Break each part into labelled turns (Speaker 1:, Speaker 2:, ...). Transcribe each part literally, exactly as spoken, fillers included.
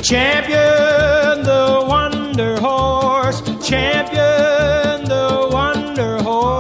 Speaker 1: Champion the Wonder Horse, champion the Wonder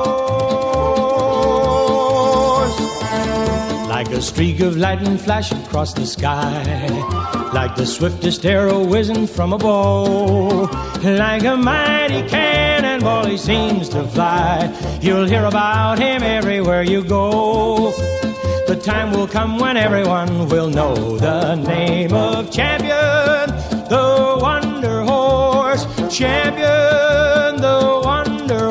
Speaker 1: Horse. Like a streak of lightning flashing across the sky, like the swiftest arrow whizzing from a bow, like a mighty cannonball he seems to fly. You'll hear about him everywhere you go. The time will come when everyone will know the name of champion, the Wonder Horse, champion, the Wonder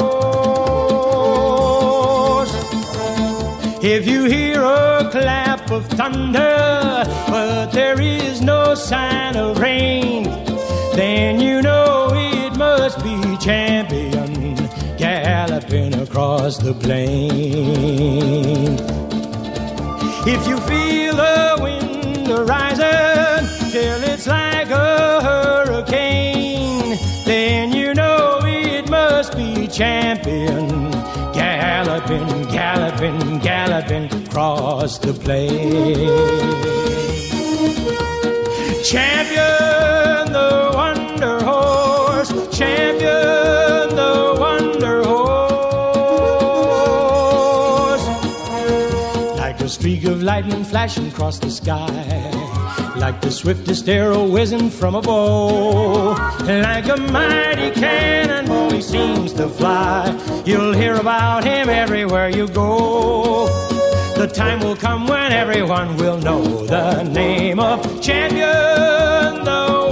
Speaker 1: Horse. If you hear a clap of thunder, but there is no sign of rain, then you know it must be champion galloping across the plain. If you feel the wind rising till it's like a hurricane, then you know it must be champion galloping, galloping, galloping across the plain. Champion the Wonder Horse, champion the Wonder Horse. Like a streak of lightning flashing across the sky, like the swiftest arrow whizzing from a bow, like a mighty cannonball he seems to fly. You'll hear about him everywhere you go. The time will come when everyone will know the name of champion, the